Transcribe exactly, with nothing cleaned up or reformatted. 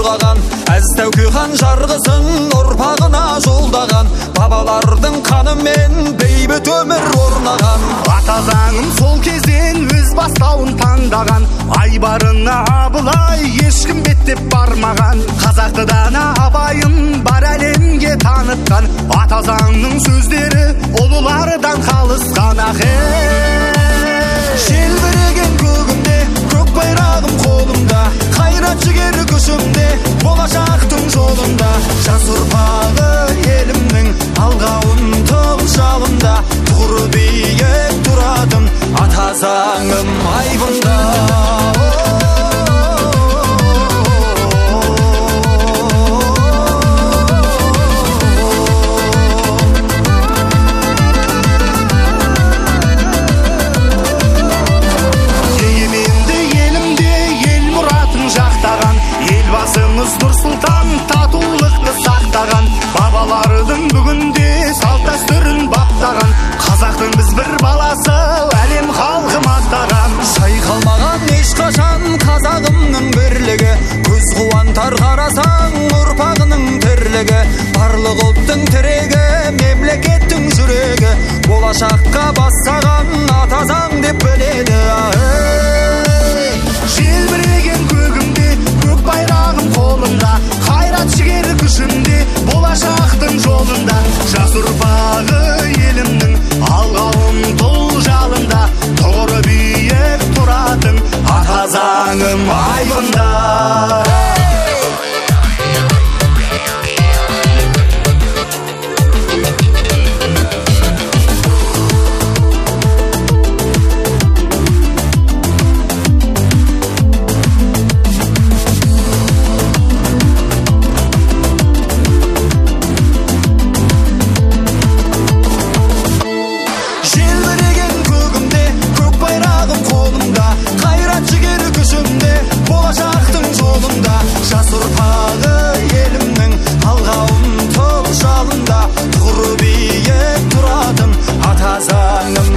қорғаған, әз тәуке хан жарғысын ұрпағына жолдаған, бабалардың қанымен бейбіт өмір орнаған. Ата заңым сол кезден өз бастауын таңдаған, айбарына Абылай ешкім беттеп бармаған, қазақты дана абайын бар әлемге танытқан, ата заңның сөздері ұлылардан қалысқан. Желбіреген көгімде, көк байрағым қолымда, қайрат жігер күшімде, болашақтың жолында, жас ұрпағы елімнің алға ұмтыл жалында, тұғыры биік тұратын ата заңым айбында. Нұрсұлтан татулықты сақтаған, бабалардың бүгінде салт дәстүрін баптаған, қазақтың біз бір баласы әлем халқы мақтаған. Шайқалмаған ешқашан қазағымның бірлігі, көз қуантар қарасаң ұрпағының тірлігі, барлық ұлттың тірегі, мемлекеттің жүрегі, болашаққа бастаған ата заң деп біледі. Желбіреген көгімде, көк байрағым қолымда, қайрат жігер күшімде, болашақтың жолында, жас ұрпағы елімнің алға ұмтыл жалында, тұғыры биік тұратын ата заңым айбында. Болашақтың жолында, жас ұрпағы елімнің алға ұмтыл жалында, тұғыры биік тұратын ата заңым